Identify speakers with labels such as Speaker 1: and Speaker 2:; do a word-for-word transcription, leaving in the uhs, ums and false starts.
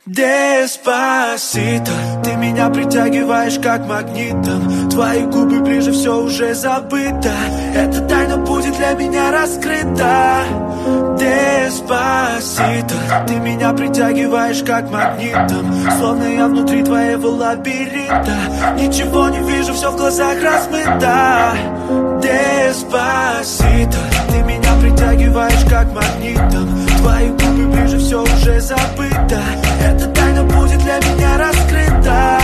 Speaker 1: Деспасито, ты меня притягиваешь как магнитом. Твои губы ближе, все уже забыто. Эта тайна будет для меня раскрыта. Деспасито, ты меня притягиваешь как магнитом. Словно я внутри твоего лабиринта. Ничего не вижу, все в глазах размыто. Деспасито, ты меня притягиваешь как магнитом. Твои губы ближе, все уже забыто. Эта тайна будет для меня раскрыта.